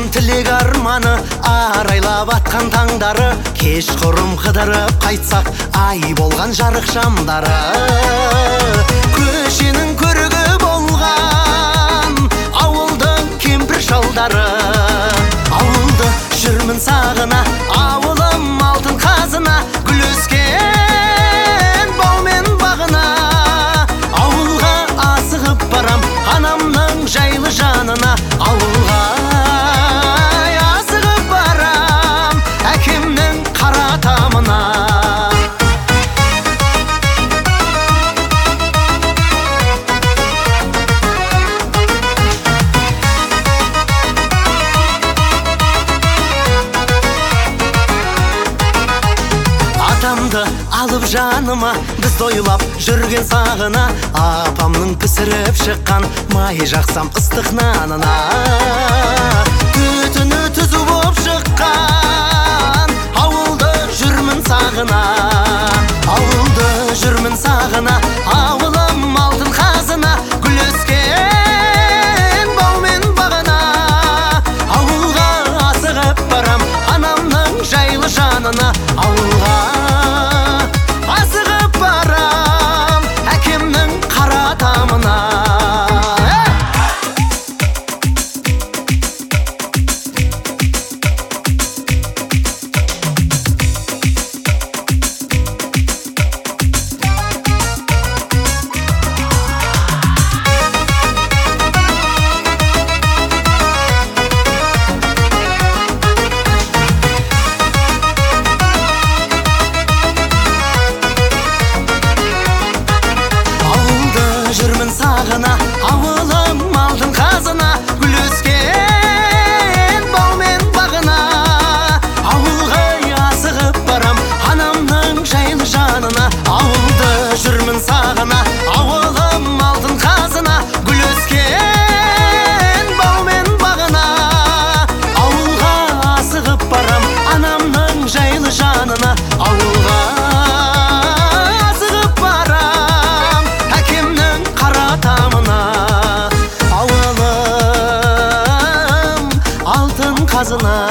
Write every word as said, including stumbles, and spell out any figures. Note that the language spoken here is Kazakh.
тілек арманы арайлап атқан таңдары, кеш құрым қыдырып қайтсақ ай болған жарық шамдары. Көшенің көрігі болған ауылдың кемпір шалдары, ауылды жүрмін сағына, ауылым алтын қазына, гүл өскен баумен бағына. Ауылға асығып барам анамның жайлы жанына, ауылға асығып барам әкемнің қара тамына. Атамды алып жаныма, біз дойлап жүрген сағына, апамның пісіріп шыққан май жақсам ыстық нанына. Түтіні түзу боп шыққан ауылды жүрмін сағына, ауылды жүрмін сағына, ауылым алтын қазына, гүл өскен баумен бағына. Ауылға асығып барам анамның жайлы жанына, ауылға асығып барам әкемнің қара тамына. Жүрмін сағына, ауылым алтын қазына, гүл өскен баумен бағына. Ауылға асығып барам анамның жайлы жанына, ауылды жүрмін сағына, ауылым алтын қазына, гүл өскен баумен бағына. Ауылға асығып барам анамның жайлы жанына, ауылға асығып барам әкемнің қара тамына. Ауылым алтын қазына.